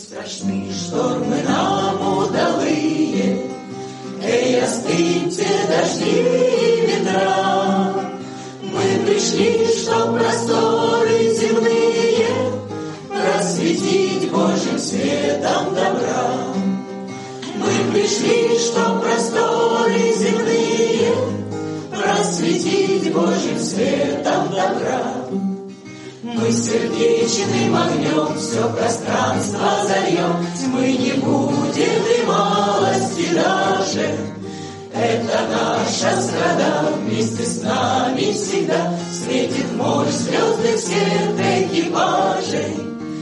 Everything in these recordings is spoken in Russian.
страшны штормы нам удалые, эй, остыньте дожди и ветра. Мы пришли, чтоб просторы земные просветить Божьим светом добра. Мы пришли, чтоб просторы земные просветить Божьим светом добра. Мы сердечным огнем все пространство зальем, тьмы не будет и малости даже. Это наша страда, вместе с нами всегда светит мощь звездных всех экипажей.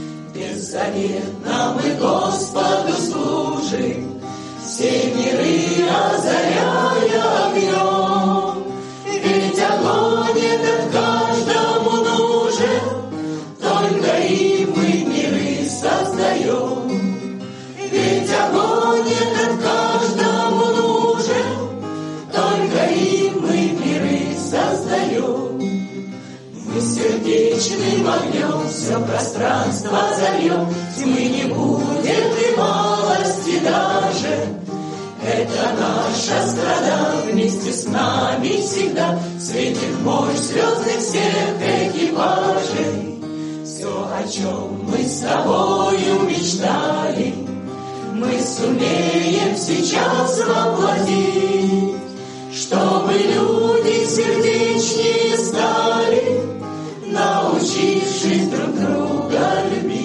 Беззаветно мы Господу служим, все миры озаряя огнем. Ведь огонь этот каждому нужен, только им мы миры создаем. Ведь огонь этот каждому нужен, только им мы миры создаем. Мы сердечным огнем все пространство зальем, тьмы не будет и малости даже. Это наша страда, вместе с нами всегда светит мощь звездных всех экипажей. Все, о чем мы с тобою мечтали, мы сумеем сейчас воплотить, чтобы люди сердечнее стали, научившись друг друга любить.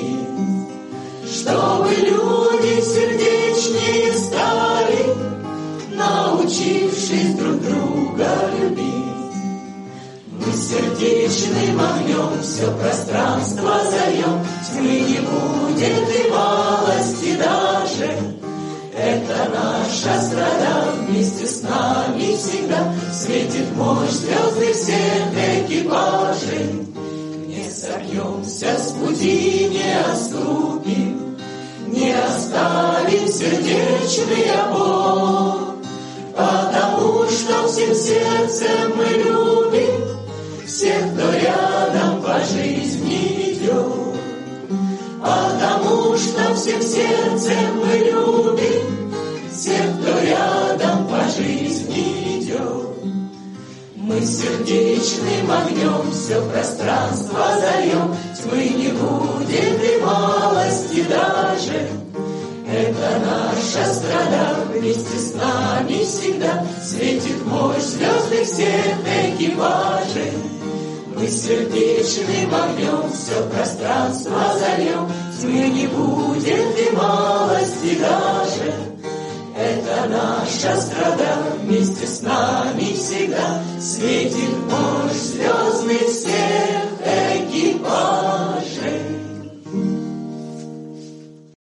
Чтобы люди сердечнее стали, научившись друг друга любить. Мы сердечным огнем все пространство зальем, тьмы не будет и малости даже. Это наша страда, вместе с нами всегда светит мощь звездных всех экипажей. Не собьемся с пути, не отступим, не оставим сердечный обор, потому что всем сердцем мы любим всех, кто рядом по жизни идет. Потому что всем сердцем мы любим всех, кто рядом по жизни идет. Мы сердечным огнем все пространство зальем, тьмы не будет и малости даже. Это наша страда, вместе с нами всегда светит мощь звездных всех экипажей. Мы сердечным огнем все пространство зальем, тьмы не будет и малости даже. Это наша страда, вместе с нами всегда светит мощь звездных всех